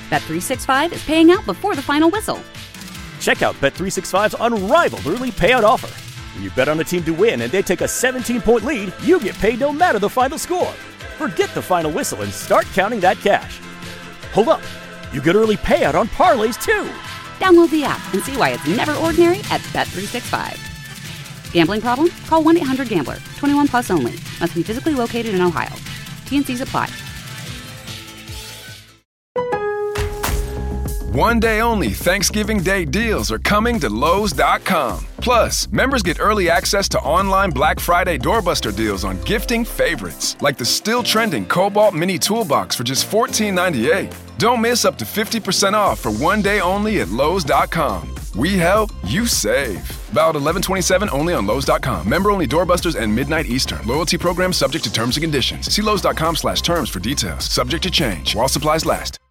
Bet365 is paying out before the final whistle. Check out Bet365's unrivaled early payout offer. When you bet on a team to win and they take a 17-point lead, you get paid no matter the final score. Forget the final whistle and start counting that cash. Hold up. You get early payout on parlays, too. Download the app and see why it's never ordinary at Bet365. Gambling problem? Call 1-800-GAMBLER. 21 plus only. Must be physically located in Ohio. T&Cs apply. One day only Thanksgiving Day deals are coming to Lowe's.com. Plus, members get early access to online Black Friday doorbuster deals on gifting favorites, like the still trending Cobalt Mini Toolbox for just $14.98. Don't miss up to 50% off for one day only at Lowe's.com. We help, you save. Valid 11/27 only on Lowe's.com. Member only doorbusters and midnight Eastern. Loyalty program subject to terms and conditions. See Lowe's.com/terms for details. Subject to change while supplies last.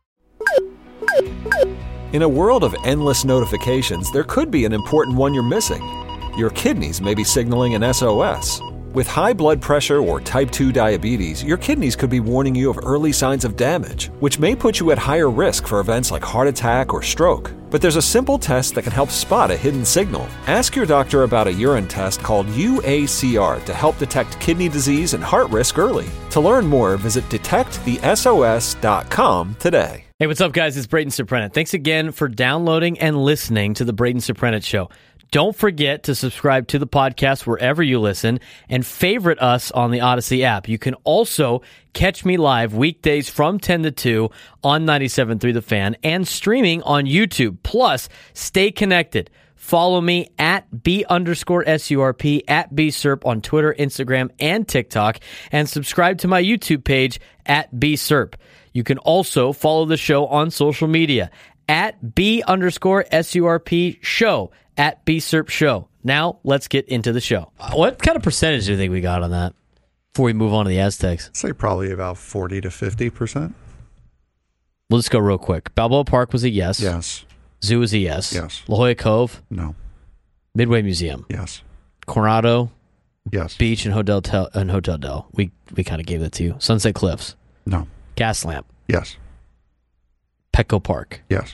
In a world of endless notifications, there could be an important one you're missing. Your kidneys may be signaling an SOS. With high blood pressure or type 2 diabetes, your kidneys could be warning you of early signs of damage, which may put you at higher risk for events like heart attack or stroke. But there's a simple test that can help spot a hidden signal. Ask your doctor about a urine test called UACR to help detect kidney disease and heart risk early. To learn more, visit detectthesos.com today. Hey, what's up, guys? It's Braden Surprenant. Thanks again for downloading and listening to the Braden Surprenant Show. Don't forget to subscribe to the podcast wherever you listen and favorite us on the Odyssey app. You can also catch me live weekdays from 10 to 2 on 97.3 The Fan and streaming on YouTube. Plus, stay connected. Follow me at B_SURP, at BSURP on Twitter, Instagram, and TikTok, and subscribe to my YouTube page at BSURP. You can also follow the show on social media at B_SURP show, at BSURP show. Now, let's get into the show. What kind of percentage do you think we got on that before we move on to the Aztecs? I'd say probably about 40 to 50%. We'll just go real quick. Balboa Park was a yes. Yes. Zoo was a yes. Yes. La Jolla Cove? No. Midway Museum? Yes. Coronado? Yes. Beach and Hotel Del? We kind of gave that to you. Sunset Cliffs? No. Gaslamp? Yes. Petco Park? Yes.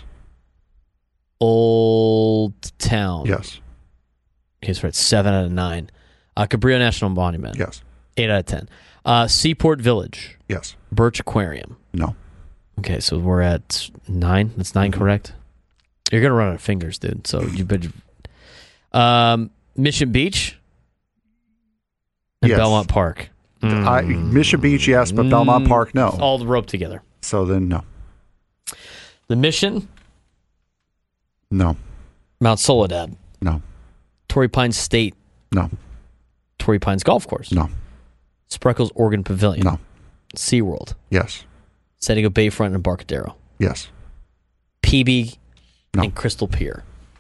Old Town? Yes. Okay, so it's 7 out of 9. Cabrillo National Monument? Yes. 8 out of 10. Seaport Village? Yes. Birch Aquarium? No. Okay, so we're at 9. That's 9 correct? You're going to run out of fingers, dude. So you better... Mission Beach? And Yes. Belmont Park? Mission Beach, yes, but Belmont Park, no. All roped together. So then, no. The Mission? No. Mount Soledad? No. Torrey Pines State? No. Torrey Pines Golf Course? No. Spreckles Oregon Pavilion? No. SeaWorld? Yes. San Diego Bayfront and Embarcadero? Yes. PB No. and Crystal Pier?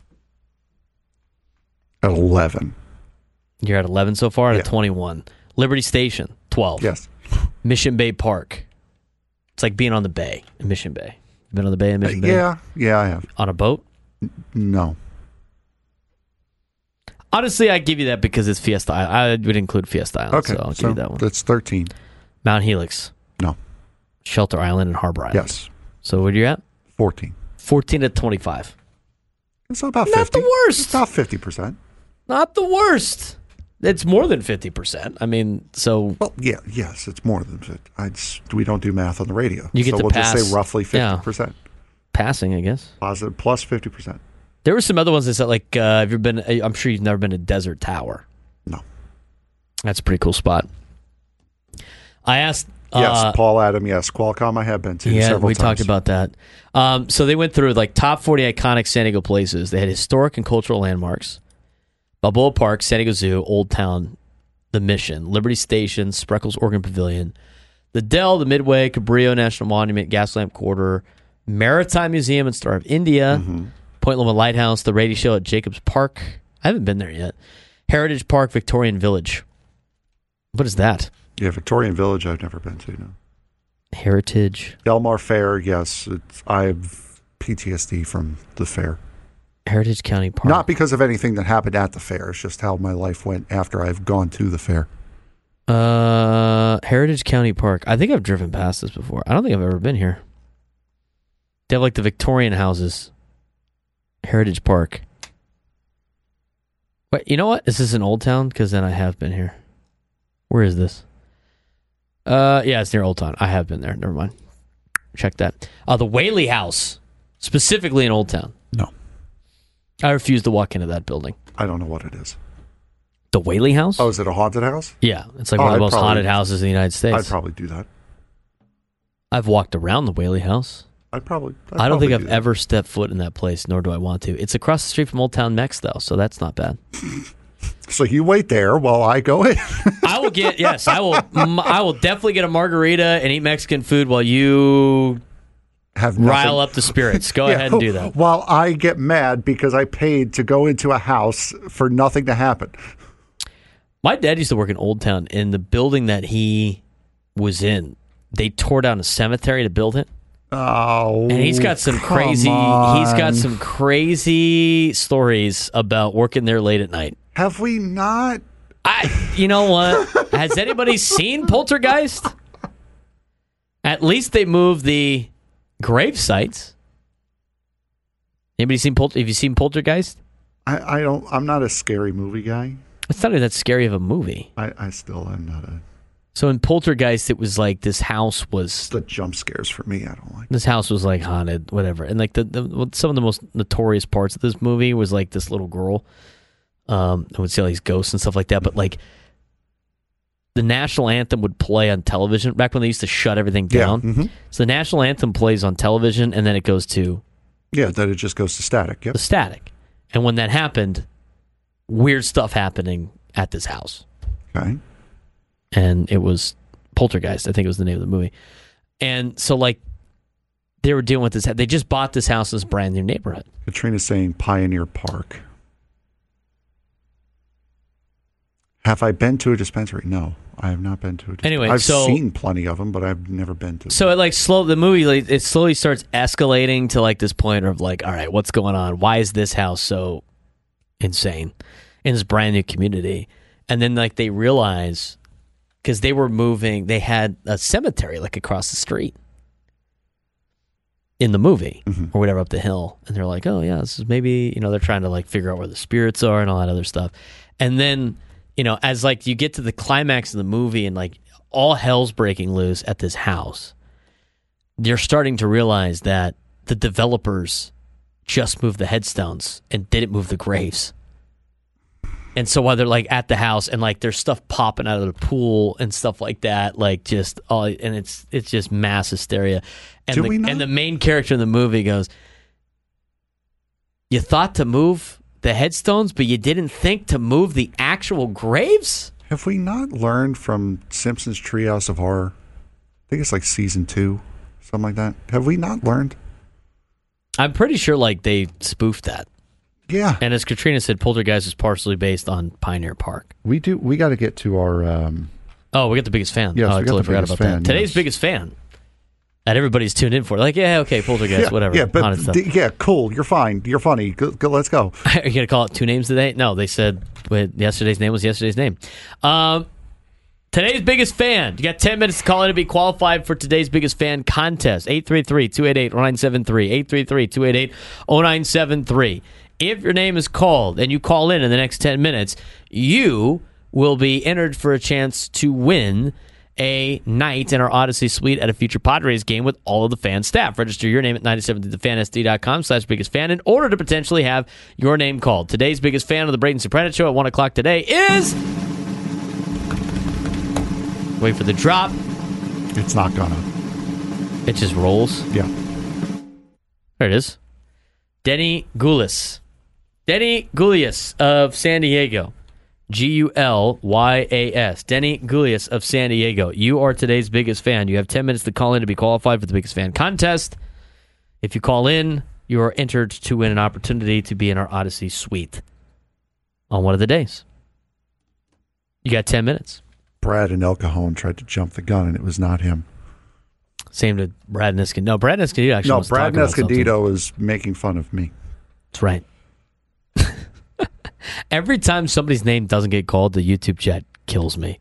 At 11. You're at 11 so far, Yeah. at 21. Liberty Station, 12. Yes. Mission Bay Park. It's like being on the bay in Mission Bay. Been on the bay in Mission Bay? Yeah. Yeah, I have. On a boat? No. Honestly, I give you that because it's Fiesta Island. I would include Fiesta Island, Okay. so I'll give you that one. That's 13. Mount Helix. No. Shelter Island and Harbor Island. Yes. So what are you at? 14. 14 to 25. It's about 50. Not the worst. It's about 50%. Not the worst. It's more than 50%. I mean, so... Well, yeah, yes, it's more than 50. We don't do math on the radio. You get so to we'll pass. just say roughly 50%. Passing, I guess. Positive plus 50%. There were some other ones that said, like, have you been... I'm sure you've never been to Desert Tower. No. That's a pretty cool spot. I asked... Yes, Paul Adam, yes. Qualcomm I have been to several times. We talked about that. So they went through, like, top 40 iconic San Diego places. They had historic and cultural landmarks. Balboa Park, San Diego Zoo, Old Town, The Mission, Liberty Station, Spreckles Oregon Pavilion, the Dell, the Midway, Cabrillo National Monument, Gaslamp Quarter, Maritime Museum and Star of India, Point Loma Lighthouse, the Radio Show at Jacobs Park. I haven't been there yet. Heritage Park, Victorian Village. What is that? Yeah, Victorian Village I've never been to, no. Heritage. Del Mar Fair, yes. I have PTSD from the fair. Heritage County Park. Not because of anything that happened at the fair. It's just how my life went after I've gone to the fair. Heritage County Park. I think I've driven past this before. I don't think I've ever been here. They have like the Victorian houses. Heritage Park. But you know what? Is this in Old Town? Because then I have been here. Where is this? Yeah, it's near Old Town. I have been there. Never mind. Check that. The Whaley House, specifically in Old Town. No. I refuse to walk into that building. I don't know what it is. The Whaley House? Oh, is it a haunted house? Yeah, it's like one of the most haunted houses in the United States. I'd probably do that. I've walked around the Whaley House. I don't think I've ever stepped foot in that place, nor do I want to. It's across the street from Old Town Mex, though, so that's not bad. So you wait there while I go in. I will get, yes, I will definitely get a margarita and eat Mexican food while you rile up the spirits. Go ahead and do that. While I get mad because I paid to go into a house for nothing to happen. My dad used to work in Old Town. In the building that he was in, they tore down a cemetery to build it. Oh, and he's got some crazy stories about working there late at night. Have we not? You know what? Has anybody seen Poltergeist? At least they moved the grave sites. Anybody seen Have you seen Poltergeist? I don't. I'm not a scary movie guy. It's not that scary of a movie. I still am not a. So in Poltergeist, it was like this house was... The jump scares for me, I don't like. This house was like haunted, whatever. And like some of the most notorious parts of this movie was like this little girl. I would see all these ghosts and stuff like that. But like the national anthem would play on television back when they used to shut everything down. Yeah, mm-hmm. So the national anthem plays on television and then it goes to... Yeah, then it just goes to static. Yep. The static. And when that happened, weird stuff happening at this house. Okay. And it was Poltergeist, I think it was the name of the movie. And so, like, they were dealing with this. They just bought this house in this brand new neighborhood. Katrina's saying Pioneer Park. Have I been to a dispensary? No, I have not been to a dispensary. Anyway, I've seen plenty of them, but I've never been to. So it like the movie, like, it slowly starts escalating to like this point of like, all right, what's going on? Why is this house so insane in this brand new community? And then like they realize, because they were moving, they had a cemetery like across the street in the movie or whatever up the hill. And they're like, oh yeah, this is maybe, they're trying to like figure out where the spirits are and all that other stuff. And then, as like you get to the climax of the movie and like all hell's breaking loose at this house, you're starting to realize that the developers just moved the headstones and didn't move the graves. And so while they're like at the house and like there's stuff popping out of the pool and stuff like that, like just all, and it's just mass hysteria. And the main character in the movie goes, "You thought to move the headstones, but you didn't think to move the actual graves?" Have we not learned from Simpsons Treehouse of Horror? I think it's like season 2, something like that. Have we not learned? I'm pretty sure like they spoofed that. Yeah. And as Katrina said, Poltergeist is partially based on Pioneer Park. We got to get to our... we got the biggest fan. Yes, I totally forgot about that. Today's biggest fan that everybody's tuned in for. Like, yeah, okay, Poltergeist, whatever. Yeah, but cool. You're fine. You're funny. Go, let's go. Are you going to call it two names today? No, they said yesterday's name was yesterday's name. Today's biggest fan. You got 10 minutes to call in to be qualified for today's biggest fan contest. 833-288-0973. 833-288-0973. If your name is called and you call in the next 10 minutes, you will be entered for a chance to win a night in our Odyssey Suite at a future Padres game with all of the fan staff. Register your name at 97thefans.com/biggest fan in order to potentially have your name called. Today's biggest fan of the Braden Soprano Show at 1 o'clock today is... Wait for the drop. It's not gonna. It just rolls? Yeah. There it is. Denny Gulyas. Denny Gulyas of San Diego. Gulyas. Denny Gulyas of San Diego. You are today's biggest fan. You have 10 minutes to call in to be qualified for the biggest fan contest. If you call in, you are entered to win an opportunity to be in our Odyssey Suite on one of the days. You got 10 minutes. Brad in El Cajon tried to jump the gun, and it was not him. Same to Brad Niskandito. No, Brad Niskandito actually wants to talk about something. No, Brad Niskandito is making fun of me. That's right. Every time somebody's name doesn't get called, the YouTube chat kills me.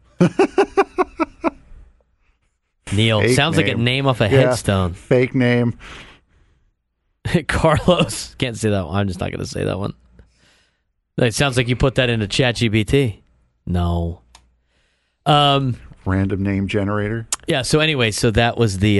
Neil, Fake sounds name. like a name off a headstone. Fake name. Carlos. Can't say that one. I'm just not going to say that one. It sounds like you put that into ChatGPT. No. Random name generator. Yeah, so anyway, so that was the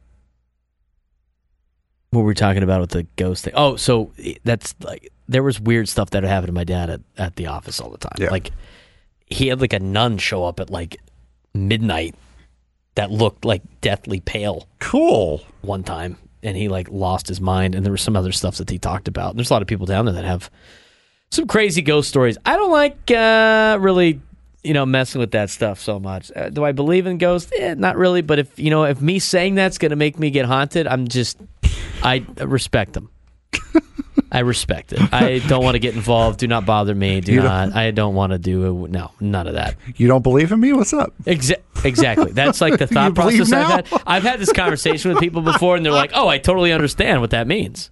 what were we talking about with the ghost thing? Oh, so that's like there was weird stuff that happened to my dad at the office all the time. Yeah. Like he had like a nun show up at like midnight that looked like deathly pale Cool. one time, and he like lost his mind, and there was some other stuff that he talked about. And there's a lot of people down there that have some crazy ghost stories. I don't like really, messing with that stuff so much. Do I believe in ghosts? Not really. But if me saying that's going to make me get haunted, I respect them. I respect it. I don't want to get involved. Do not bother me. I don't want to do it. No, none of that. You don't believe in me? What's up? Exactly. That's like the thought process I've had. I've had this conversation with people before, and they're like, "Oh, I totally understand what that means."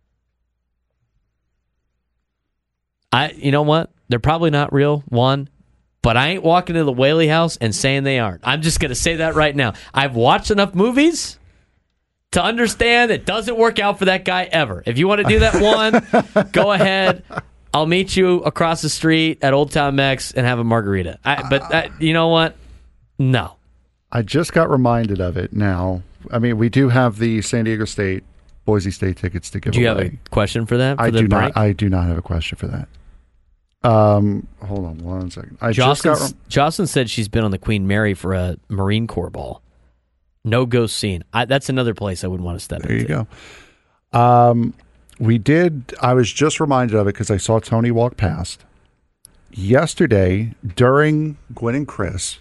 You know what? They're probably not real, one, but I ain't walking to the Whaley house and saying they aren't. I'm just going to say that right now. I've watched enough movies to understand it doesn't work out for that guy ever. If you want to do that one, go ahead. I'll meet you across the street at Old Town Mex and have a margarita. But you know what? No. I just got reminded of it now. I mean, we do have the San Diego State, Boise State tickets to give away. Do you have a question for that? I do not have a question for that. Hold on one second. Jocelyn said she's been on the Queen Mary for a Marine Corps ball. No ghost scene. That's another place I wouldn't want to step into. There you go. I was just reminded of it because I saw Tony walk past. Yesterday, during Gwen and Chris,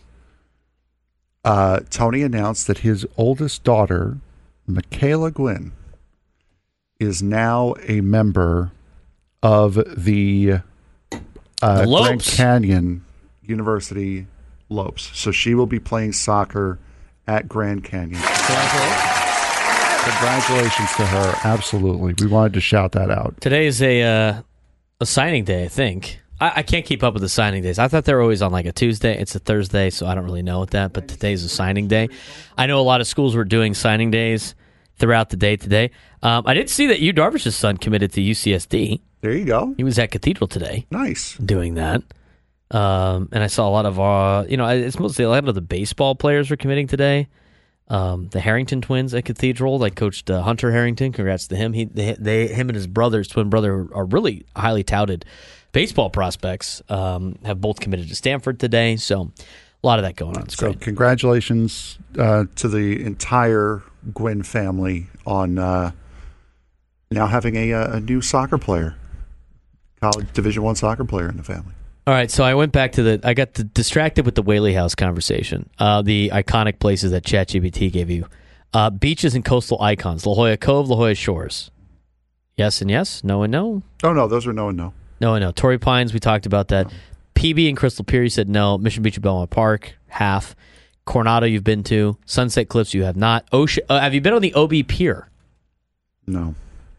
Tony announced that his oldest daughter, Michaela Gwynn, is now a member of the Grand Canyon University Lopes. So she will be playing soccer at Grand Canyon. Congratulations to her. Absolutely. We wanted to shout that out. Today is a signing day, I think. I can't keep up with the signing days. I thought they were always on like a Tuesday. It's a Thursday, so I don't really know what that, but today's a signing day. I know a lot of schools were doing signing days throughout the day today. I did see that Yu Darvish's son committed to UCSD. There you go. He was at Cathedral today. Nice. Doing that. And I saw a lot of, it's mostly a lot of the baseball players were committing today. The Harrington twins at Cathedral, like coached Hunter Harrington. Congrats to him. Him and his twin brother, are really highly touted baseball prospects. Have both committed to Stanford today. So a lot of that going on. It's great. Congratulations to the entire Gwynn family on now having a new soccer player, college Division I soccer player in the family. All right, so I went back to I got distracted with the Whaley House conversation, the iconic places that ChatGPT gave you. Beaches and coastal icons, La Jolla Cove, La Jolla Shores. Yes and yes, no and no. Oh, no, those are no and no. No and no. Torrey Pines, we talked about that. No. PB and Crystal Pier, you said no. Mission Beach and Belmont Park, half. Coronado, you've been to. Sunset Cliffs, you have not. Ocean, have you been on the OB Pier? No.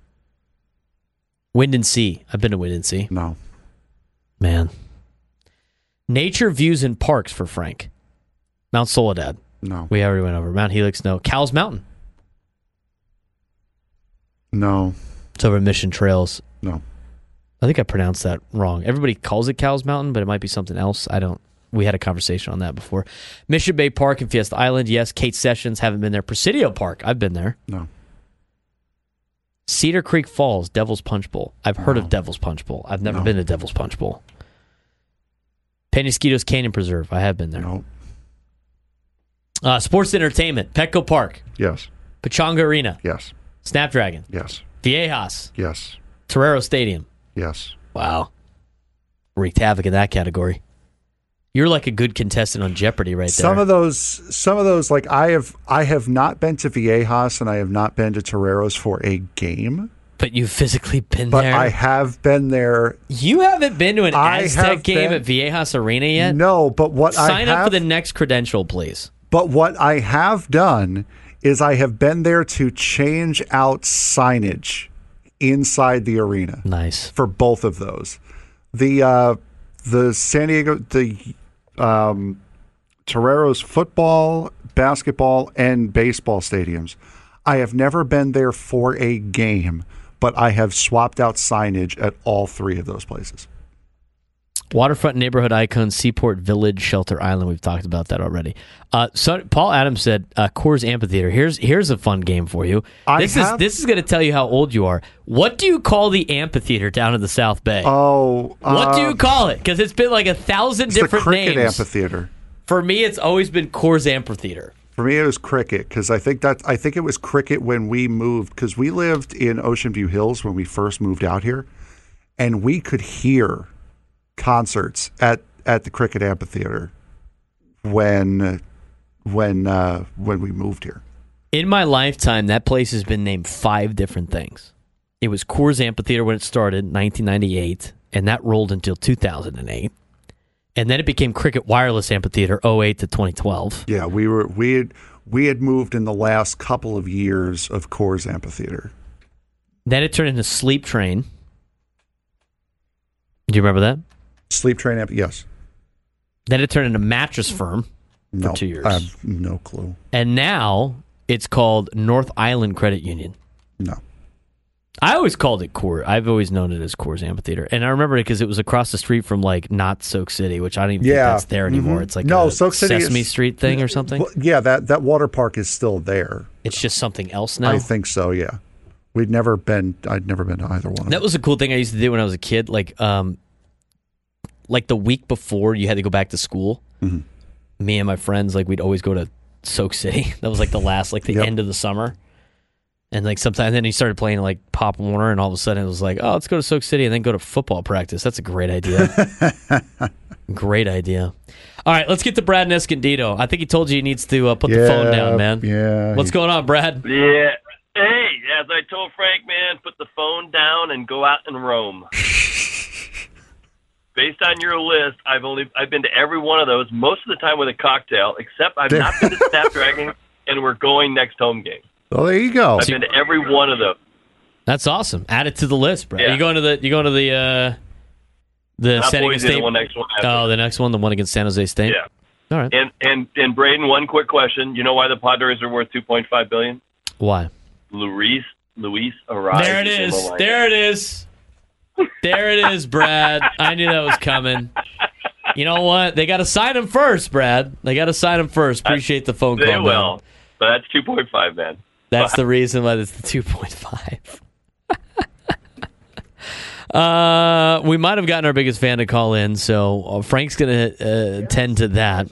Wind and Sea, I've been to Wind and Sea. No. Man. Nature Views and Parks for Frank. Mount Soledad. No. We already went over. Mount Helix, no. Cowles Mountain. No. It's over Mission Trails. No. I think I pronounced that wrong. Everybody calls it Cowles Mountain, but it might be something else. We had a conversation on that before. Mission Bay Park and Fiesta Island, yes. Kate Sessions, haven't been there. Presidio Park, I've been there. No. Cedar Creek Falls, Devil's Punch Bowl. I've heard of Devil's Punch Bowl. I've never been to Devil's Punch Bowl. Penasquitos Canyon Preserve. I have been there. No. Sports Entertainment. Petco Park. Yes. Pechanga Arena. Yes. Snapdragon. Yes. Viejas. Yes. Torero Stadium. Yes. Wow. Wreaked havoc in that category. You're like a good contestant on Jeopardy right there. Some of those, like I have not been to Viejas and I have not been to Toreros for a game. But you've physically been there. But I have been there. You haven't been to an Aztec game at Viejas Arena yet? No, but Sign up for the next credential, please. But what I have done is I have been there to change out signage inside the arena. Nice. For both of those. The San Diego, Toreros football, basketball, and baseball stadiums. I have never been there for a game, but I have swapped out signage at all 3 of those places. Waterfront neighborhood icon, Seaport Village, Shelter Island. We've talked about that already. So Paul Adams said Coors Amphitheater. Here's a fun game for you. This is going to tell you how old you are. What do you call the amphitheater down in the South Bay? What do you call it? Because it's been like 1,000 different the Cricket names. Amphitheater. For me, it's always been Coors Amphitheater. For me, it was Cricket because I think it was Cricket when we moved, because we lived in Ocean View Hills when we first moved out here, and we could hear concerts at the Cricket Amphitheater when we moved here. In my lifetime, that place has been named 5 different things. It was Coors Amphitheater when it started in 1998, and that rolled until 2008. And then it became Cricket Wireless Amphitheater 2008 to 2012. Yeah, we had moved in the last couple of years of Coors Amphitheater. Then it turned into Sleep Train. Do you remember that? Sleep Train, yes. Then it turned into Mattress Firm for 2 years. I have no clue. And now it's called North Island Credit Union. No. I always called it Coors. I've always known it as Coors Amphitheater. And I remember it because it was across the street from, like, not Soak City, which I don't even think that's there anymore. Mm-hmm. It's like a Soak City Sesame Street thing or something. Well, yeah, that water park is still there. It's just something else now? I think so, yeah. I'd never been to either one of them. That was a cool thing I used to do when I was a kid. Like the week before you had to go back to school, me and my friends, like, we'd always go to Soak City. That was like the last, like the end of the summer. And like sometimes then he started playing like Pop Warner, and all of a sudden it was like, oh, let's go to Soak City and then go to football practice. That's a great idea. Great idea. All right, let's get to Brad Escondido. I think he told you he needs to put the phone down, man. Yeah. What's going on, Brad? Yeah. Hey, as I told Frank, man, put the phone down and go out and roam. Based on your list, I've been to every one of those, most of the time with a cocktail, except I've not been to Snapdragon, and we're going next home game. Well, there you go. I've been to every one of those. That's awesome. Add it to the list, Brad. Yeah. You going to the San Diego State? The next one. The next one, the one against San Jose State. Yeah. All right. And Braden, one quick question. You know why the Padres are worth $2.5 billion? Why? Luis Arraez. There it is. There it is. There it is, Brad. I knew that was coming. You know what? They got to sign him first, Brad. They got to sign him first. Appreciate the phone call. They will. But that's 2.5, man. That's the reason why it's the 2.5. We might have gotten our biggest fan to call in, so Frank's going to tend to that.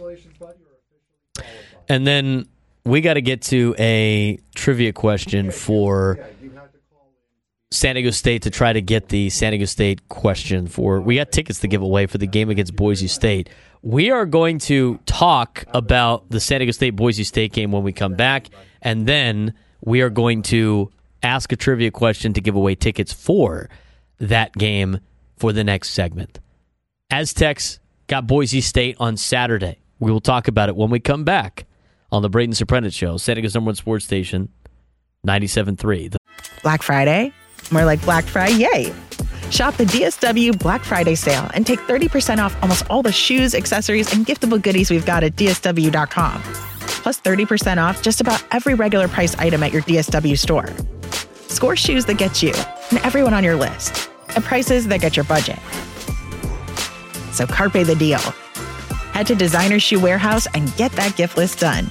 And then we got to get to a trivia question for San Diego State to try to get the San Diego State question for. We got tickets to give away for the game against Boise State. We are going to talk about the San Diego State-Boise State game when we come back, and then we are going to ask a trivia question to give away tickets for that game for the next segment. Aztecs got Boise State on Saturday. We will talk about it when we come back on the Braden Surprenant Show, San Diego's #1 sports station, 97.3. Black Friday? More like Black Friday. Shop the DSW Black Friday sale and take 30% off almost all the shoes, accessories, and giftable goodies we've got at DSW.com. Plus 30% off just about every regular price item at your DSW store. Score shoes that get you and everyone on your list at prices that get your budget. So carpe the deal. Head to Designer Shoe Warehouse and get that gift list done.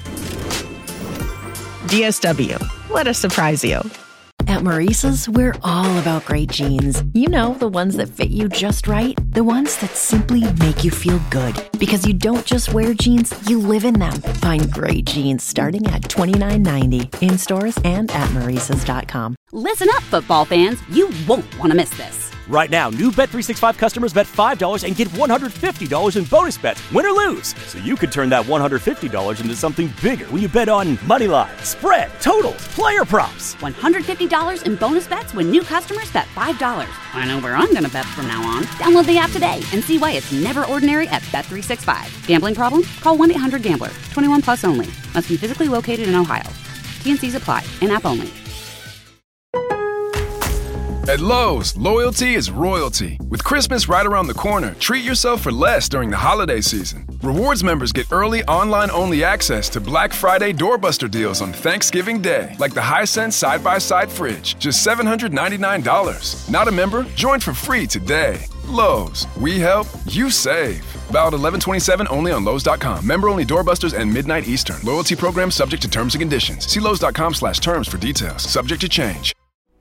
DSW. Let us surprise you. At Maurice's, we're all about great jeans. You know, the ones that fit you just right. The ones that simply make you feel good. Because you don't just wear jeans, you live in them. Find great jeans starting at $29.90 in stores and at Maurice's.com. Listen up, football fans. You won't want to miss this. Right now, new Bet365 customers bet $5 and get $150 in bonus bets, win or lose. So you could turn that $150 into something bigger when you bet on money line, spread, totals, player props. $150 in bonus bets when new customers bet $5. I know where I'm going to bet from now on. Download the app today and see why it's never ordinary at Bet365. Gambling problem? Call 1-800-GAMBLER. 21 plus only. Must be physically located in Ohio. TNCs apply. In-app only. At Lowe's, loyalty is royalty. With Christmas right around the corner, treat yourself for less during the holiday season. Rewards members get early online-only access to Black Friday doorbuster deals on Thanksgiving Day, like the Hisense side-by-side fridge, just $799. Not a member? Join for free today. Lowe's, we help, you save. Valid 11/27 only on Lowe's.com. Member-only doorbusters and midnight Eastern. Loyalty program subject to terms and conditions. See Lowe's.com/terms for details. Subject to change.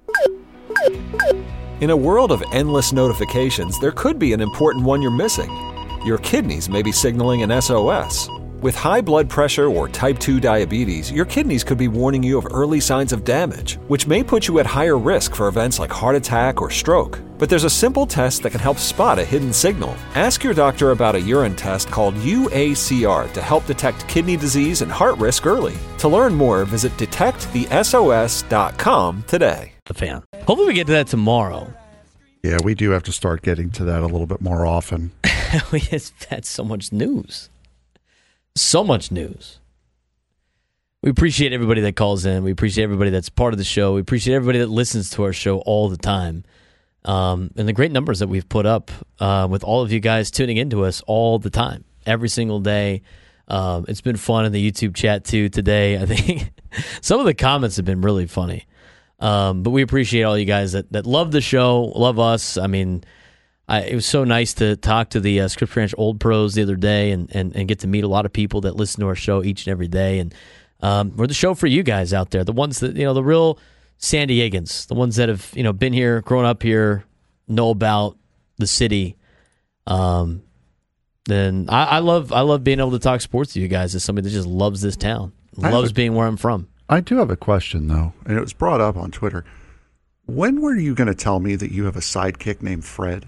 In a world of endless notifications, there could be an important one you're missing. Your kidneys may be signaling an SOS. With high blood pressure or type 2 diabetes, your kidneys could be warning you of early signs of damage, which may put you at higher risk for events like heart attack or stroke. But there's a simple test that can help spot a hidden signal. Ask your doctor about a urine test called UACR to help detect kidney disease and heart risk early. To learn more, visit detectthesos.com today. The fan. Hopefully we get to that tomorrow. Yeah, we do have to start getting to that a little bit more often. We just had so much news. So much news. We appreciate everybody that calls in. We appreciate everybody that's part of the show. We appreciate everybody that listens to our show all the time. And the great numbers that we've put up with all of you guys tuning into us all the time, every single day. It's been fun in the YouTube chat too today. I think some of the comments have been really funny. But we appreciate all you guys that love the show, love us. I mean, it was so nice to talk to the Scripps Ranch Old Pros the other day and get to meet a lot of people that listen to our show each and every day. And we're the show for you guys out there, the ones that, the real San Diegans, the ones that have, been here, grown up here, know about the city. Then I love being able to talk sports to you guys as somebody that just loves this town, loves being where I'm from. I do have a question, though, and it was brought up on Twitter. When were you going to tell me that you have a sidekick named Fred?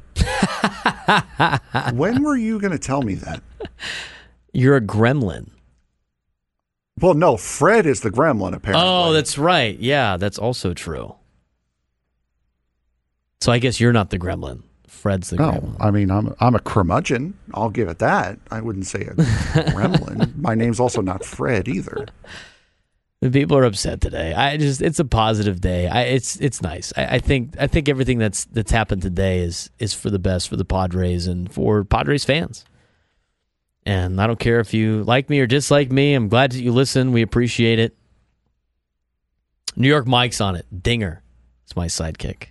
When were you going to tell me that? You're a gremlin. Well, no, Fred is the gremlin, apparently. Oh, that's right. Yeah, that's also true. So I guess you're not the gremlin. Fred's the gremlin. I mean, I'm a curmudgeon. I'll give it that. I wouldn't say a gremlin. My name's also not Fred either. The people are upset today. It's a positive day. It's nice. I think everything that's happened today is for the best for the Padres and for Padres fans. And I don't care if you like me or dislike me. I'm glad that you listen. We appreciate it. New York Mike's on it. Dinger. It's my sidekick.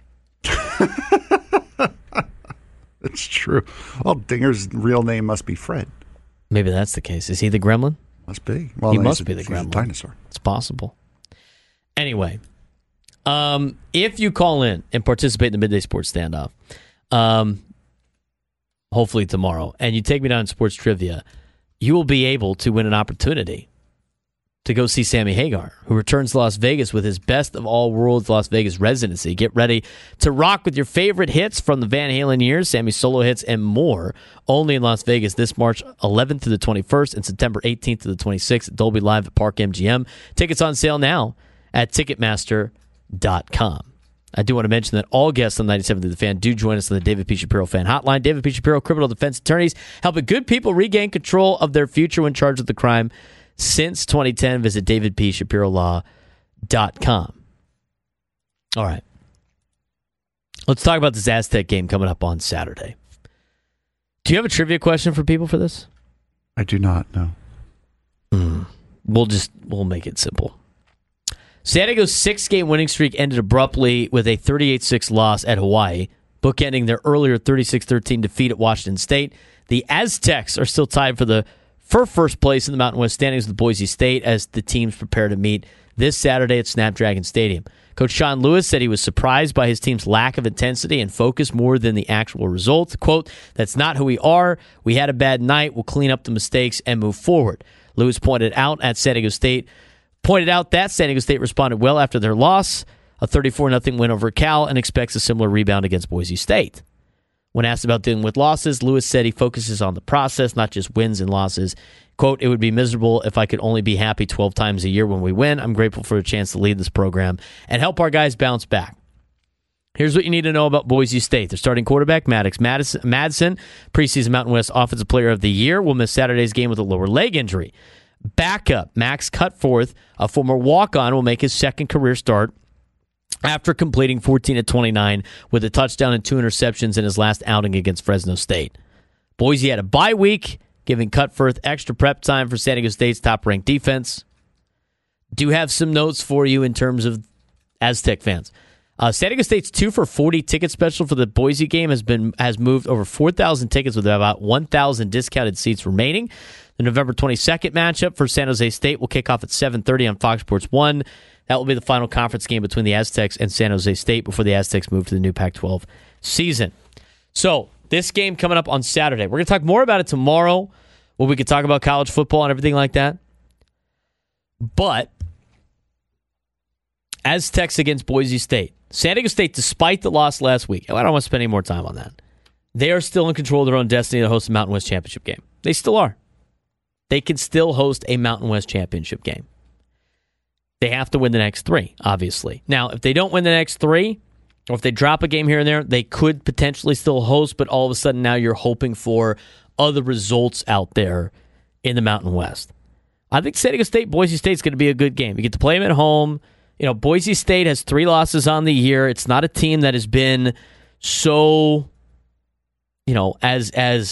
It's true. Well, Dinger's real name must be Fred. Maybe that's the case. Is he the gremlin? Must be. Well, he must be the gremlin. He's a dinosaur. It's possible. Anyway, if you call in and participate in the Midday Sports Standoff, hopefully tomorrow, and you take me down to Sports Trivia, you will be able to win an opportunity to go see Sammy Hagar, who returns to Las Vegas with his Best of All Worlds Las Vegas residency. Get ready to rock with your favorite hits from the Van Halen years, Sammy's solo hits, and more. Only in Las Vegas this March 11th to the 21st and September 18th to the 26th at Dolby Live at Park MGM. Tickets on sale now at Ticketmaster.com. I do want to mention that all guests on 97 Through the Fan do join us on the David P. Shapiro Fan Hotline. David P. Shapiro, criminal defense attorneys, helping good people regain control of their future when charged with the crime. Since 2010, visit davidpshapirolaw.com. All right. Let's talk about this Aztec game coming up on Saturday. Do you have a trivia question for people for this? I do not, no. We'll make it simple. San Diego's 6-game winning streak ended abruptly with a 38-6 loss at Hawaii, bookending their earlier 36-13 defeat at Washington State. The Aztecs are still tied for first place in the Mountain West standings with Boise State as the teams prepare to meet this Saturday at Snapdragon Stadium. Coach Sean Lewis said he was surprised by his team's lack of intensity and focus more than the actual results. Quote, "That's not who we are. We had a bad night. We'll clean up the mistakes and move forward." Lewis pointed out that San Diego State responded well after their loss, a 34-0 win over Cal, and expects a similar rebound against Boise State. When asked about dealing with losses, Lewis said he focuses on the process, not just wins and losses. Quote, "It would be miserable if I could only be happy 12 times a year when we win. I'm grateful for a chance to lead this program and help our guys bounce back." Here's what you need to know about Boise State. Their starting quarterback, Madison, preseason Mountain West Offensive Player of the Year, will miss Saturday's game with a lower leg injury. Backup, Max Cutforth, a former walk-on, will make his second career start after completing 14 of 29 with a touchdown and 2 interceptions in his last outing against Fresno State. Boise had a bye week, giving Cutforth extra prep time for San Diego State's top-ranked defense. Do have some notes for you in terms of Aztec fans. San Diego State's 2 for 40 ticket special for the Boise game has moved over 4,000 tickets with about 1,000 discounted seats remaining. The November 22nd matchup for San Jose State will kick off at 7:30 on Fox Sports 1. That will be the final conference game between the Aztecs and San Jose State before the Aztecs move to the new Pac-12 season. So, this game coming up on Saturday. We're going to talk more about it tomorrow, where we could talk about college football and everything like that. But Aztecs against Boise State. San Diego State, despite the loss last week, I don't want to spend any more time on that. They are still in control of their own destiny to host a Mountain West Championship game. They still are. They can still host a Mountain West Championship game. They have to win the next 3, obviously. Now, if they don't win the next 3, or if they drop a game here and there, they could potentially still host, but all of a sudden now you're hoping for other results out there in the Mountain West. I think San Diego State, Boise State is going to be a good game. You get to play them at home. You know, Boise State has 3 losses on the year. It's not a team that has been so, you know, as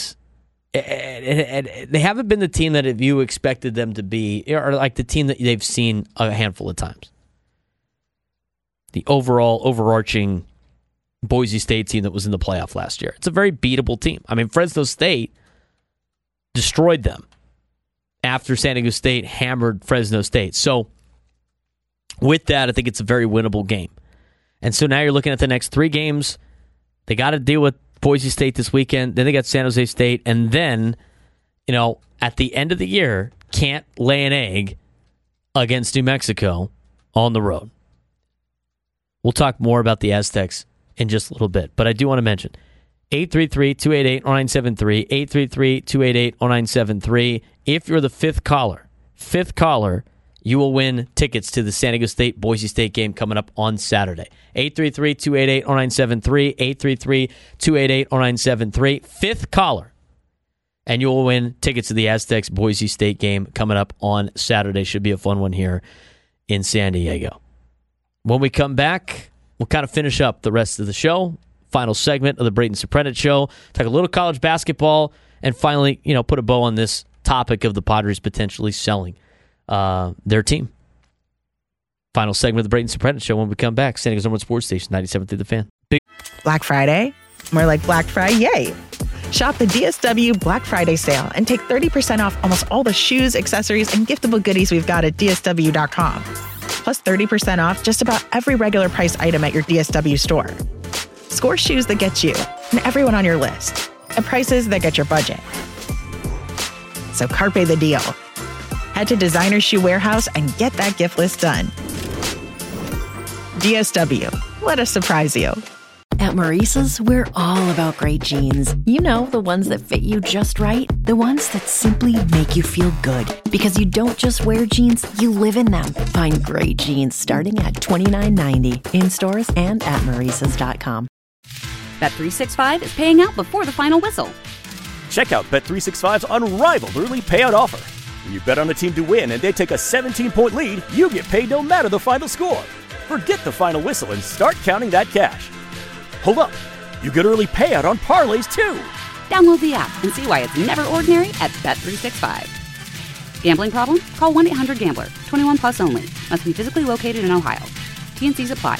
they haven't been the team that you expected them to be, or like the team that they've seen a handful of times. The overarching Boise State team that was in the playoff last year. It's a very beatable team. I mean, Fresno State destroyed them after San Diego State hammered Fresno State. So, with that, I think it's a very winnable game. And so now you're looking at the next 3 games. They got to deal with Boise State this weekend. Then they got San Jose State. And then, you know, at the end of the year, can't lay an egg against New Mexico on the road. We'll talk more about the Aztecs in just a little bit. But I do want to mention 833-288-0973, 833-288-0973. If you're the fifth caller, you will win tickets to the San Diego State-Boise State game coming up on Saturday. 833-288-0973, 833-288-0973. Fifth caller, and you will win tickets to the Aztecs-Boise State game coming up on Saturday. Should be a fun one here in San Diego. When we come back, we'll kind of finish up the rest of the show. Final segment of the Braden Surprenant Show. Talk a little college basketball, and finally, you know, put a bow on this topic of the Padres potentially selling their team. Final segment of the Braden Surprenant Show when we come back. San Diego's #1 sports station, 97.3 The Fan. Black Friday? More like Black Friday, yay! Shop the DSW Black Friday sale and take 30% off almost all the shoes, accessories, and giftable goodies we've got at DSW.com. Plus 30% off just about every regular price item at your DSW store. Score shoes that get you and everyone on your list at prices that get your budget. So carpe the deal. Head to Designer Shoe Warehouse and get that gift list done. DSW. Let us surprise you. At Maurice's, we're all about great jeans. You know, the ones that fit you just right. The ones that simply make you feel good. Because you don't just wear jeans, you live in them. Find great jeans starting at $29.90 in stores and at Maurice's.com. Bet365 is paying out before the final whistle. Check out Bet365's unrivaled early payout offer. When you bet on a team to win and they take a 17-point lead, you get paid no matter the final score. Forget the final whistle and start counting that cash. Hold up. You get early payout on parlays, too. Download the app and see why it's never ordinary at Bet365. Gambling problem? Call 1-800-GAMBLER. 21 plus only. Must be physically located in Ohio. T&Cs apply.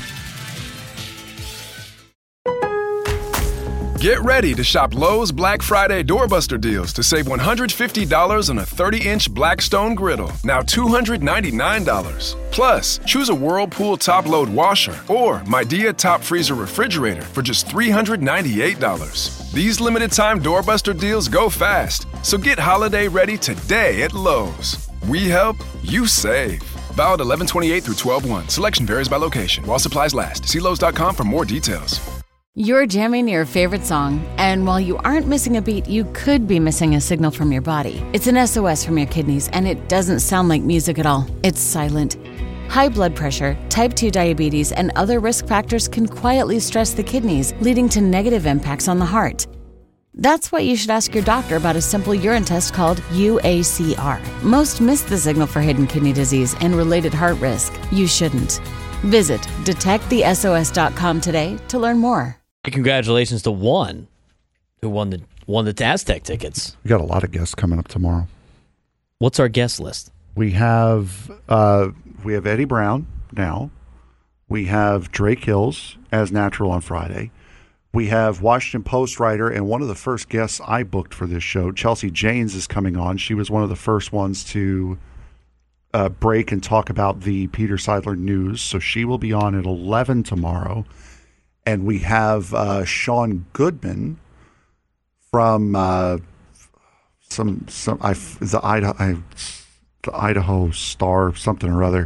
Get ready to shop Lowe's Black Friday doorbuster deals to save $150 on a 30-inch Blackstone griddle, now $299. Plus, choose a Whirlpool top-load washer or Midea top freezer refrigerator for just $398. These limited-time doorbuster deals go fast, so get holiday ready today at Lowe's. We help, you save. Valid 11/28 through 12/1. Selection varies by location. While supplies last. See Lowe's.com for more details. You're jamming your favorite song, and while you aren't missing a beat, you could be missing a signal from your body. It's an SOS from your kidneys, and it doesn't sound like music at all. It's silent. High blood pressure, type 2 diabetes, and other risk factors can quietly stress the kidneys, leading to negative impacts on the heart. That's why you should ask your doctor about a simple urine test called UACR. Most miss the signal for hidden kidney disease and related heart risk. You shouldn't. Visit detectthesos.com today to learn more. Congratulations to one who won the Aztec tickets. We got a lot of guests coming up tomorrow. What's our guest list? We have Eddie Brown now. We have Drake Hills as natural on Friday. We have Washington Post writer and one of the first guests I booked for this show, Chelsea Janes, is coming on. She was one of the first ones to break and talk about the Peter Seidler news. So she will be on at 11 tomorrow. And we have Sean Goodman from the Idaho Star, something or other,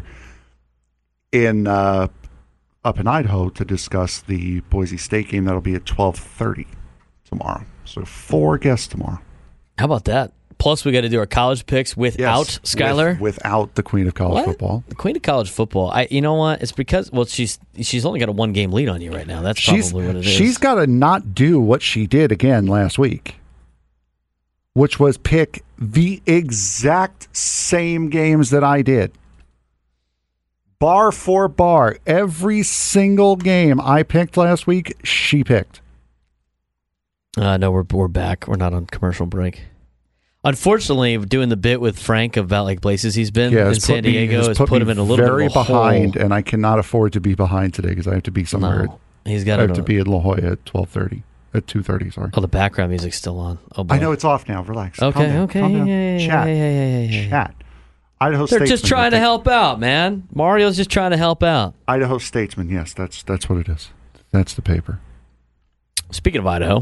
up in Idaho to discuss the Boise State game. That'll be at 12:30 tomorrow. So 4 guests tomorrow. How about that? Plus, we got to do our college picks without Skylar. Without the Queen of College Football. The Queen of College Football. You know what? It's because she's only got a 1-game lead on you right now. That's probably what it is. She's got to not do what she did again last week, which was pick the exact same games that I did. Bar for bar. Every single game I picked last week, she picked. No, we're back. We're not on commercial break. Unfortunately, doing the bit with Frank about like places he's been in San Diego has put him in a little very bit of a behind, hole. And I cannot afford to be behind today because I have to be somewhere. No, he's got. I have to be in La Jolla at 12:30. At 2:30, sorry. Oh, the background music's still on. Oh, boy. I know it's off now. Relax. Okay, Calm down. Yeah. Chat. Idaho They're Statesman. just trying to help out, man. Mario's just trying to help out. Idaho Statesman. Yes, that's what it is. That's the paper. Speaking of Idaho,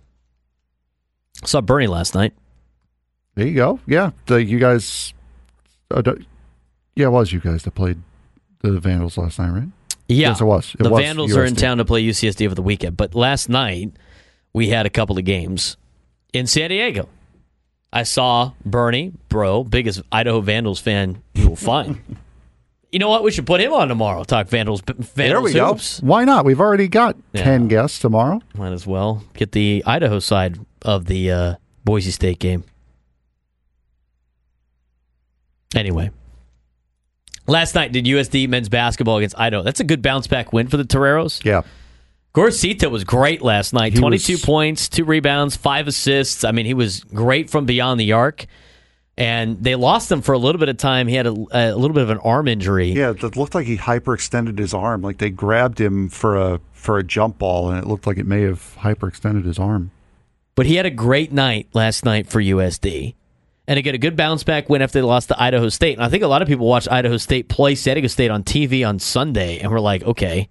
I saw Bernie last night. There you go. Yeah, you guys. It was you guys that played the Vandals last night, right? Yeah, yes, it was. The Vandals are in town to play UCSD over the weekend, but last night we had a couple of games in San Diego. I saw Bernie, biggest Idaho Vandals fan you will find. You know what? We should put him on tomorrow. Talk Vandals there we hoops. Go. Why not? We've already got 10 guests tomorrow. Might as well get the Idaho side of the Boise State game. Anyway, last night did USD men's basketball against Idaho. That's a good bounce-back win for the Toreros. Yeah. Gorcito was great last night. 22 points, 2 rebounds, 5 assists. I mean, he was great from beyond the arc. And they lost him for a little bit of time. He had a little bit of an arm injury. Yeah, it looked like he hyperextended his arm. Like they grabbed him for a jump ball, and it looked like it may have hyperextended his arm. But he had a great night last night for USD. And to get a good bounce-back win after they lost to Idaho State. And I think a lot of people watched Idaho State play San Diego State on TV on Sunday, and were like, okay.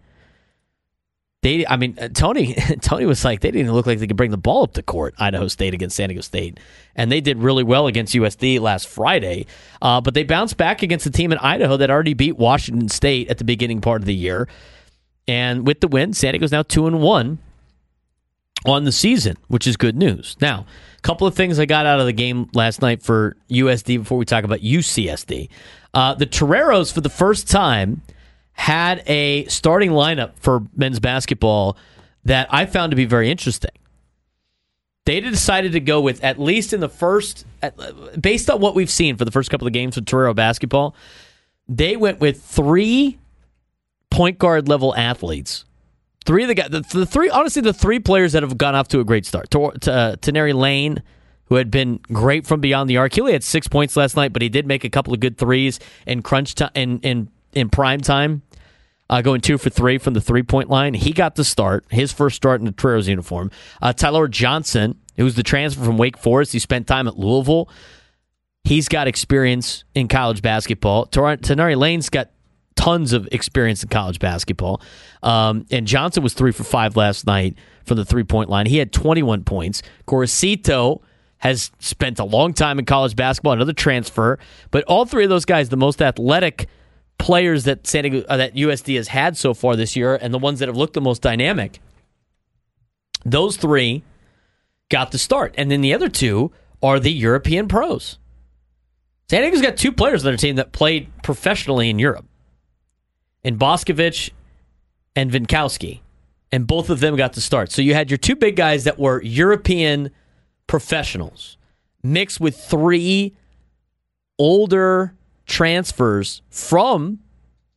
Tony was like, they didn't look like they could bring the ball up to court, Idaho State against San Diego State. And they did really well against USD last Friday. But they bounced back against a team in Idaho that already beat Washington State at the beginning part of the year. And with the win, San Diego's now 2-1 on the season, which is good news. Now, a couple of things I got out of the game last night for USD before we talk about UCSD. The Toreros, for the first time, had a starting lineup for men's basketball that I found to be very interesting. They decided to go with, at least in the first, based on what we've seen for the first couple of games with Torero basketball, they went with 3 point guard level athletes. 3 of the guys, the 3 players that have gone off to a great start. Tenary Lane, who had been great from beyond the arc. He only had 6 points last night, but he did make a couple of good threes in crunch time, in prime time, going 2 for 3 from the 3-point line. He got the start, his first start in the Toreros uniform. Tyler Johnson, who's the transfer from Wake Forest, he spent time at Louisville. He's got experience in college basketball. Tenary Lane's got tons of experience in college basketball. And Johnson was 3 for 5 last night from the 3-point line. He had 21 points. Gorcito has spent a long time in college basketball, another transfer. But all 3 of those guys, the most athletic players that that USD has had so far this year, and the ones that have looked the most dynamic, those 3 got the start. And then the other 2 are the European pros. San Diego's got 2 players on their team that played professionally in Europe, in Boscovich and Vinkowski, and both of them got the start. So you had your 2 big guys that were European professionals mixed with 3 older transfers from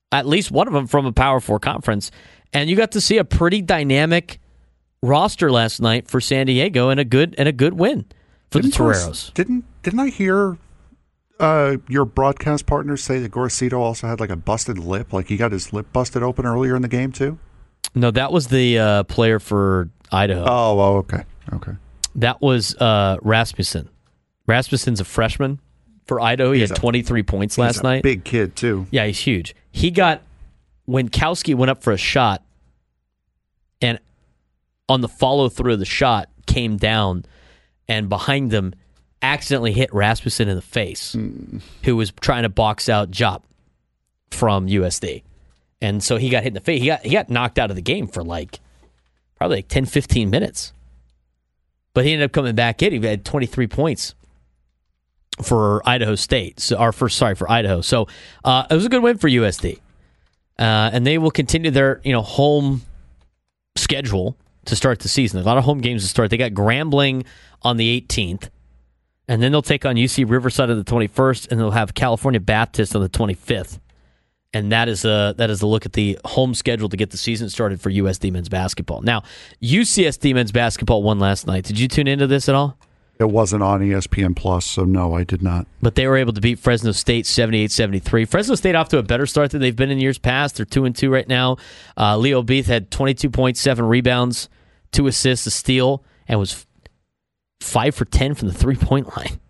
at least one of them from a Power 4 conference. And you got to see a pretty dynamic roster last night for San Diego and a good win for the Toreros. Didn't I hear your broadcast partner say that Gorosito also had like a busted lip? Like he got his lip busted open earlier in the game too? No, that was the player for Idaho. Oh, okay. That was Rasmussen. Rasmussen's a freshman for Idaho. He had 23 points last night. Big kid too. Yeah, he's huge. He got, when Kowski went up for a shot, and on the follow-through of the shot, came down, and behind him, accidentally hit Rasmussen in the face, who was trying to box out Jop from USD. And so he got hit in the face. He got knocked out of the game for probably 10, 15 minutes. But he ended up coming back in. He had 23 points for Idaho State. For Idaho. So it was a good win for USD. And they will continue their home schedule to start the season. A lot of home games to start. They got Grambling on the 18th. And then they'll take on UC Riverside on the 21st, and they'll have California Baptist on the 25th. And that is a look at the home schedule to get the season started for USD men's basketball. Now, UCSD men's basketball won last night. Did you tune into this at all? It wasn't on ESPN Plus, so no, I did not. But they were able to beat Fresno State 78-73. Fresno State off to a better start than they've been in years past. They're 2-2 right now. Leo Beath had 22 points, 7 rebounds, 2 assists, a steal, and was 5 for 10 from the three-point line.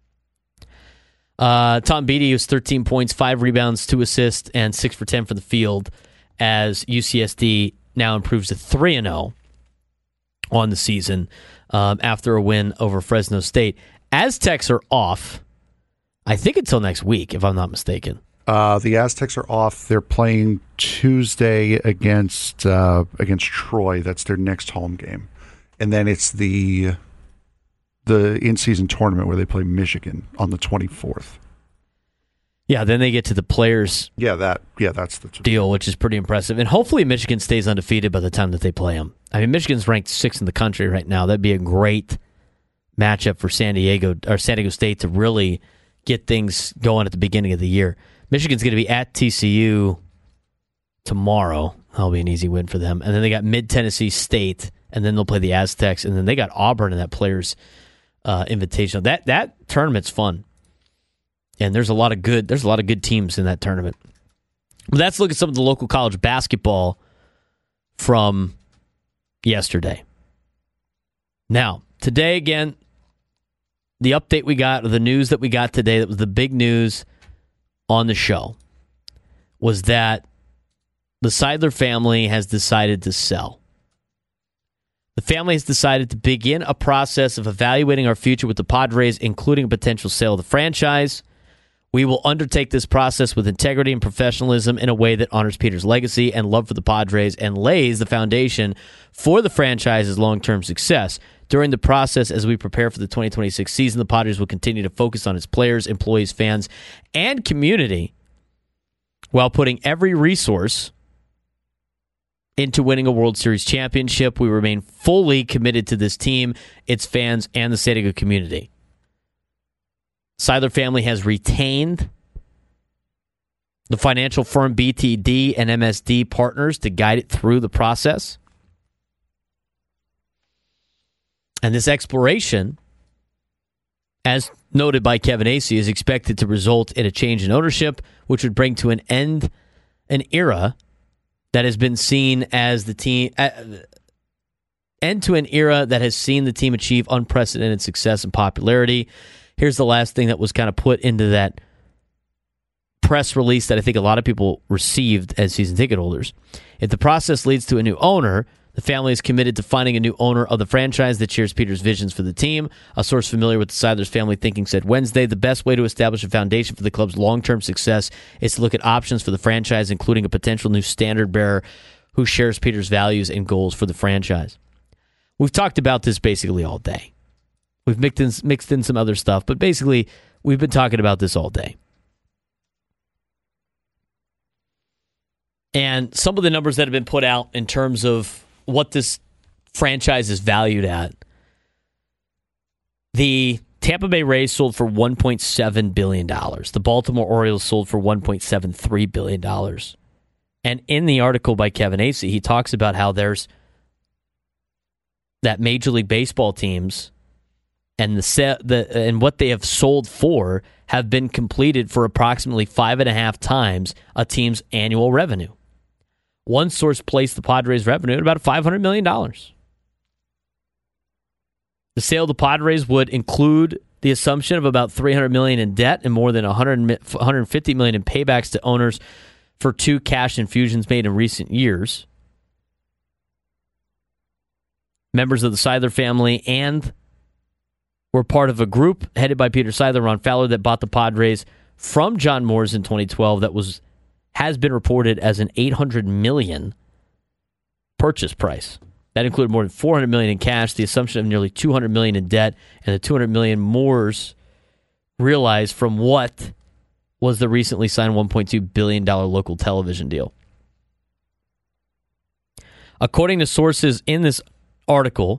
Tom Beatty was 13 points, 5 rebounds, 2 assists, and 6 for 10 from the field as UCSD now improves to 3-0 on the season after a win over Fresno State. Aztecs are off, I think, until next week, if I'm not mistaken. The Aztecs are off. They're playing Tuesday against Troy. That's their next home game. And then it's the in-season tournament where they play Michigan on the 24th. Yeah, then they get to the Players that's the deal, which is pretty impressive. And hopefully Michigan stays undefeated by the time that they play them. I mean, Michigan's ranked 6th in the country right now. That'd be a great matchup for San Diego State to really get things going at the beginning of the year. Michigan's going to be at TCU tomorrow. That'll be an easy win for them. And then they got Mid-Tennessee State, and then they'll play the Aztecs, and then they got Auburn in that Players Invitational. That tournament's fun, and there's a lot of good teams in that tournament. But let's look at some of the local college basketball from yesterday. Now, today again, the update we got, or the news that we got today, that was the big news on the show, was that the Seidler family has decided to sell. The family has decided to begin a process of evaluating our future with the Padres, including a potential sale of the franchise. We will undertake this process with integrity and professionalism in a way that honors Peter's legacy and love for the Padres and lays the foundation for the franchise's long-term success. During the process, as we prepare for the 2026 season, the Padres will continue to focus on its players, employees, fans, and community while putting every resource into winning a World Series championship. We remain fully committed to this team, its fans, and the San Diego community. Seidler family has retained the financial firm BTD and MSD Partners to guide it through the process. And this exploration, as noted by Kevin Acee, is expected to result in a change in ownership, which would bring to an end an era that has been seen as the team end to an era that has seen the team achieve unprecedented success and popularity. Here's the last thing that was kind of put into that press release that I think a lot of people received as season ticket holders. If the process leads to a new owner, the family is committed to finding a new owner of the franchise that shares Peter's visions for the team. A source familiar with the Seidler's family thinking said Wednesday, the best way to establish a foundation for the club's long-term success is to look at options for the franchise, including a potential new standard bearer who shares Peter's values and goals for the franchise. We've talked about this basically all day. We've mixed in some other stuff, but basically we've been talking about this all day. And some of the numbers that have been put out in terms of what this franchise is valued at. The Tampa Bay Rays sold for $1.7 billion. The Baltimore Orioles sold for $1.73 billion. And in the article by Kevin Acee, he talks about how there's that Major League Baseball teams and and what they have sold for have been completed for approximately 5.5 times a team's annual revenue. One source placed the Padres' revenue at about $500 million. The sale of the Padres would include the assumption of about $300 million in debt and more than $150 million in paybacks to owners for 2 cash infusions made in recent years. Members of the Seidler family and were part of a group headed by Peter Seidler, Ron Fowler, that bought the Padres from John Moores in 2012 that has been reported as an $800 million purchase price. That included more than $400 million in cash, the assumption of nearly $200 million in debt, and the $200 million Moores realized from what was the recently signed $1.2 billion local television deal. According to sources in this article,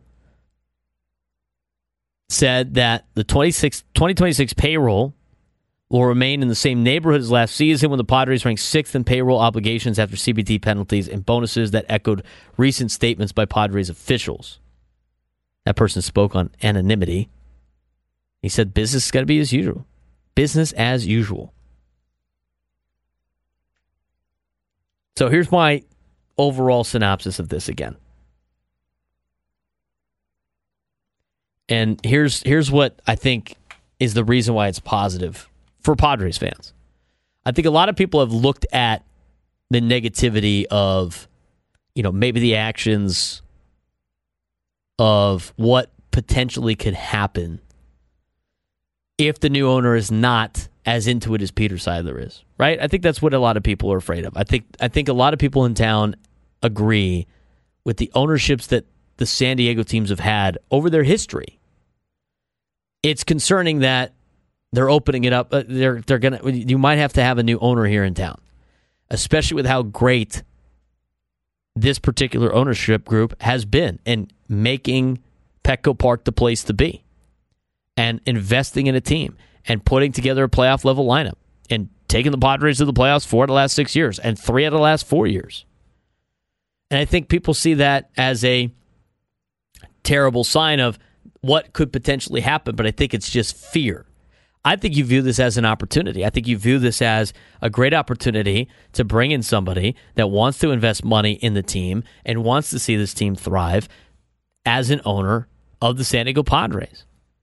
said that the 2026 payroll will remain in the same neighborhood as last season when the Padres ranked 6th in payroll obligations after CBT penalties and bonuses that echoed recent statements by Padres officials. That person spoke on anonymity. He said business is going to be as usual. Business as usual. So here's my overall synopsis of this again. And here's what I think is the reason why it's positive for Padres fans. I think a lot of people have looked at the negativity of, maybe the actions of what potentially could happen if the new owner is not as into it as Peter Seidler is, right? I think that's what a lot of people are afraid of. I think a lot of people in town agree with the ownerships that the San Diego teams have had over their history. It's concerning that they're opening it up. You might have to have a new owner here in town, especially with how great this particular ownership group has been in making Petco Park the place to be and investing in a team and putting together a playoff level lineup and taking the Padres to the playoffs 4 of the last 6 years and 3 out of the last 4 years. And I think people see that as a terrible sign of what could potentially happen, but I think it's just fear. I think you view this as an opportunity. I think you view this as a great opportunity to bring in somebody that wants to invest money in the team and wants to see this team thrive as an owner of the San Diego Padres.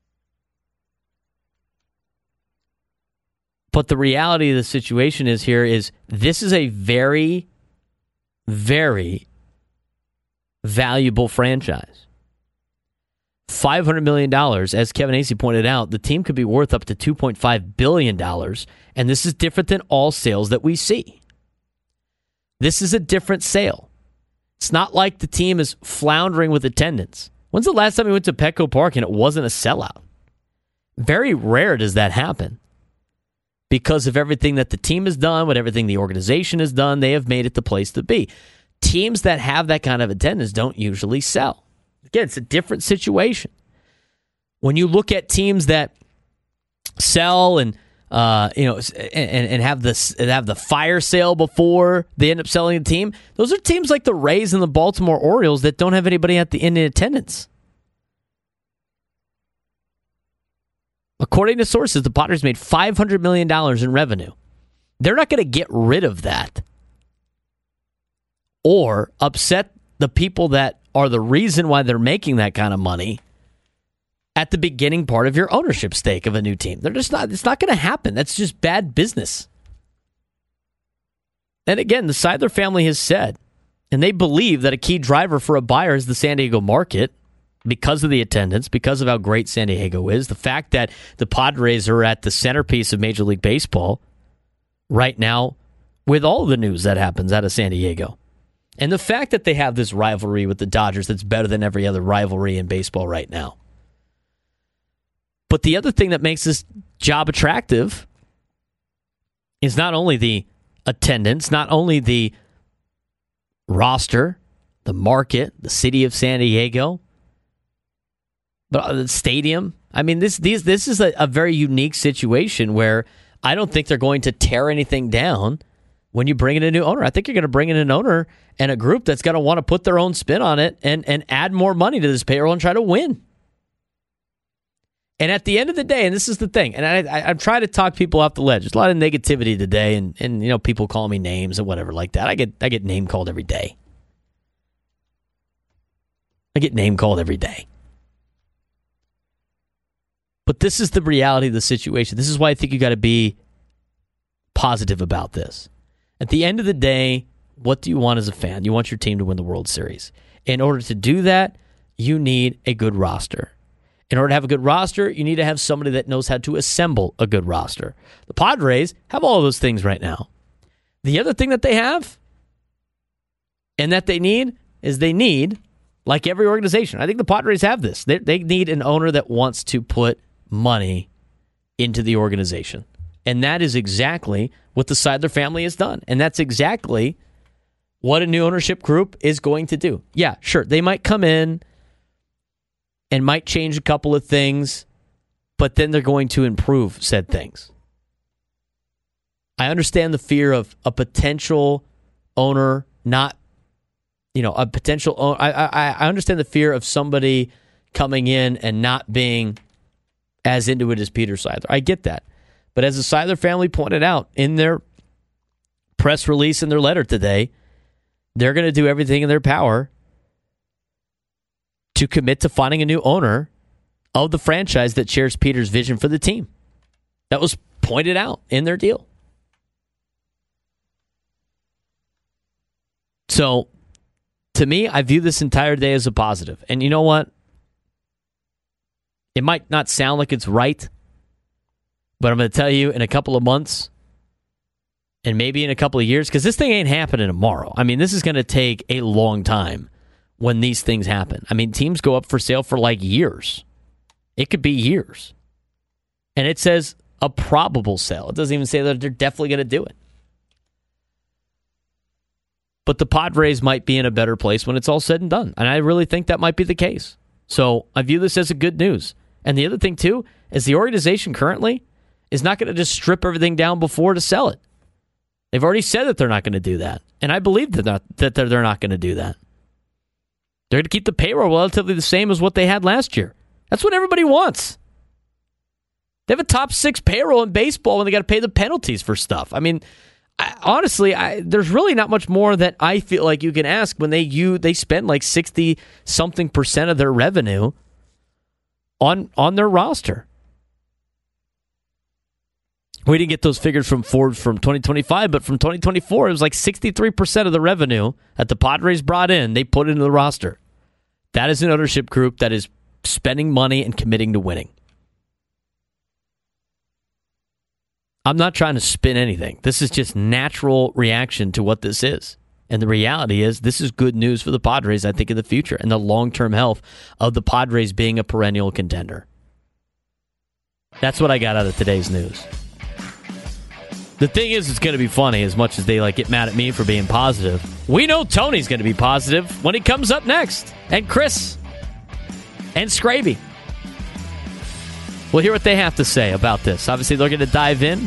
But the reality of the situation is this is a very, very valuable franchise. $500 million, as Kevin Acee pointed out, the team could be worth up to $2.5 billion, and this is different than all sales that we see. This is a different sale. It's not like the team is floundering with attendance. When's the last time we went to Petco Park and it wasn't a sellout? Very rare does that happen. Because of everything that the team has done, what everything the organization has done, they have made it the place to be. Teams that have that kind of attendance don't usually sell. Again, it's a different situation. When you look at teams that sell and and have the fire sale before they end up selling the team, those are teams like the Rays and the Baltimore Orioles that don't have anybody in attendance. According to sources, the Padres made $500 million in revenue. They're not going to get rid of that or upset the people that are the reason why they're making that kind of money at the beginning part of your ownership stake of a new team. It's not going to happen. That's just bad business. And again, the Seidler family has said, and they believe that a key driver for a buyer is the San Diego market because of the attendance, because of how great San Diego is, the fact that the Padres are at the centerpiece of Major League Baseball right now with all the news that happens out of San Diego. And the fact that they have this rivalry with the Dodgers that's better than every other rivalry in baseball right now. But the other thing that makes this job attractive is not only the attendance, not only the roster, the market, the city of San Diego, but the stadium. I mean, this is a very unique situation where I don't think they're going to tear anything down when you bring in a new owner. I think you're going to bring in an owner and a group that's going to want to put their own spin on it and add more money to this payroll and try to win. And at the end of the day, and this is the thing, and I'm trying to talk people off the ledge. There's a lot of negativity today, and you know, people call me names and whatever like that. I get name called every day. I get name called every day. But this is the reality of the situation. This is why I think you got to be positive about this. At the end of the day, what do you want as a fan? You want your team to win the World Series. In order to do that, you need a good roster. In order to have a good roster, you need to have somebody that knows how to assemble a good roster. The Padres have all of those things right now. The other thing that they have and that they need is like every organization, I think the Padres have this. They need an owner that wants to put money into the organization. And that is exactly what the Seidler family has done. And that's exactly what a new ownership group is going to do. Yeah, sure, they might come in and might change a couple of things, but then they're going to improve said things. I understand the fear of a potential owner not, a potential owner. I understand the fear of somebody coming in and not being as into it as Peter Seidler. I get that. But as the Seidler family pointed out in their press release and their letter today, they're going to do everything in their power to commit to finding a new owner of the franchise that shares Peter's vision for the team. That was pointed out in their deal. So, to me, I view this entire day as a positive. And you know what? It might not sound like it's right, but I'm going to tell you in a couple of months and maybe in a couple of years, because this thing ain't happening tomorrow. I mean, this is going to take a long time when these things happen. I mean, teams go up for sale for like years. It could be years. And it says a probable sale. It doesn't even say that they're definitely going to do it. But the Padres might be in a better place when it's all said and done. And I really think that might be the case. So I view this as a good news. And the other thing, too, is the organization currently is not going to just strip everything down before to sell it. They've already said that they're not going to do that. And I believe that they're not going to do that. They're going to keep the payroll relatively the same as what they had last year. That's what everybody wants. They have a top 6 payroll in baseball when they got to pay the penalties for stuff. I mean, honestly, there's really not much more that I feel like you can ask when they spend like 60-something% of their revenue on their roster. We didn't get those figures from Forbes from 2025, but from 2024, it was like 63% of the revenue that the Padres brought in, they put into the roster. That is an ownership group that is spending money and committing to winning. I'm not trying to spin anything. This is just natural reaction to what this is. And the reality is this is good news for the Padres, I think, in the future and the long-term health of the Padres being a perennial contender. That's what I got out of today's news. The thing is, it's going to be funny as much as they get mad at me for being positive. We know Tony's going to be positive when he comes up next. And Chris. And Scraby. We'll hear what they have to say about this. Obviously, they're going to dive in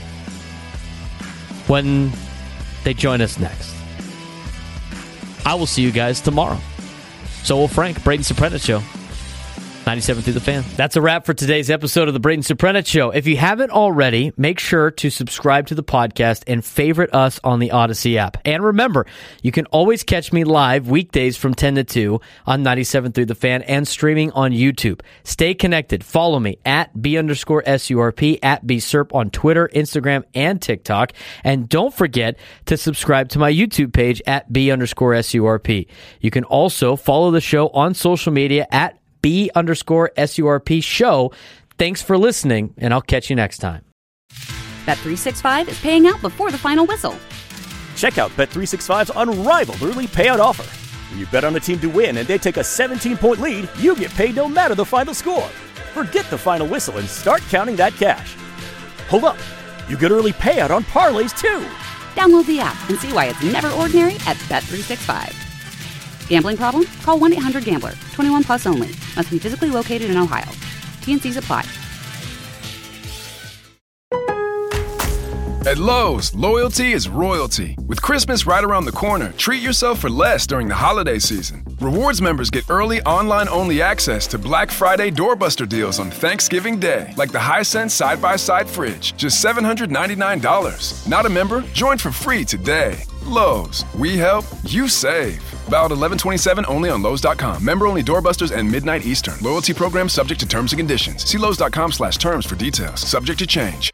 when they join us next. I will see you guys tomorrow. So will Frank. Braden Soprano Show. 97 through the Fan. That's a wrap for today's episode of the Braden Soprano Show. If you haven't already, make sure to subscribe to the podcast and favorite us on the Odyssey app. And remember, you can always catch me live weekdays from 10 to 2 on 97 through the Fan and streaming on YouTube. Stay connected. Follow me at B_SURP, at BSURP on Twitter, Instagram, and TikTok. And don't forget to subscribe to my YouTube page at B_SURP. You can also follow the show on social media at B_SURP show. Thanks for listening, and I'll catch you next time. Bet365 is paying out before the final whistle. Check out Bet365's unrivaled early payout offer. When you bet on a team to win and they take a 17-point lead, you get paid no matter the final score. Forget the final whistle and start counting that cash. Hold up. You get early payout on parlays, too. Download the app and see why it's never ordinary at Bet365. Gambling problem? Call 1-800-GAMBLER. 21 plus only. Must be physically located in Ohio. T&Cs apply. At Lowe's, loyalty is royalty. With Christmas right around the corner, treat yourself for less during the holiday season. Rewards members get early online-only access to Black Friday doorbuster deals on Thanksgiving Day, like the Hisense side-by-side fridge, just $799. Not a member? Join for free today. Lowe's, we help, you save. Valid 11/27 only on Lowe's.com. Member-only doorbusters and midnight Eastern. Loyalty program subject to terms and conditions. See Lowe's.com/terms for details. Subject to change.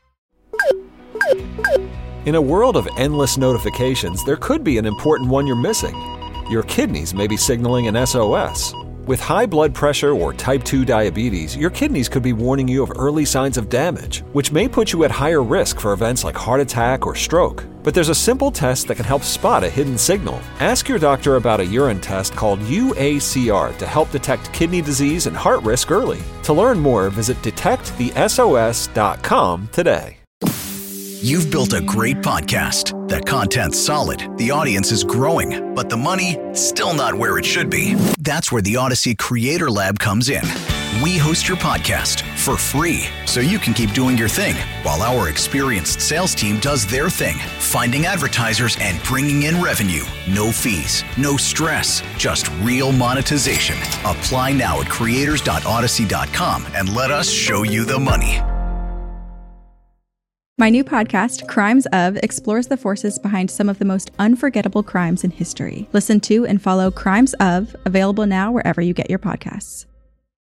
In a world of endless notifications, there could be an important one you're missing. Your kidneys may be signaling an SOS. With high blood pressure or type 2 diabetes, your kidneys could be warning you of early signs of damage, which may put you at higher risk for events like heart attack or stroke. But there's a simple test that can help spot a hidden signal. Ask your doctor about a urine test called UACR to help detect kidney disease and heart risk early. To learn more, visit detectthesos.com today. You've built a great podcast. The content's solid, the audience is growing, but the money, still not where it should be. That's where the Odyssey Creator Lab comes in. We host your podcast for free, so you can keep doing your thing, while our experienced sales team does their thing, finding advertisers and bringing in revenue. No fees, no stress, just real monetization. Apply now at creators.odyssey.com and let us show you the money. My new podcast, Crimes Of, explores the forces behind some of the most unforgettable crimes in history. Listen to and follow Crimes Of, available now wherever you get your podcasts.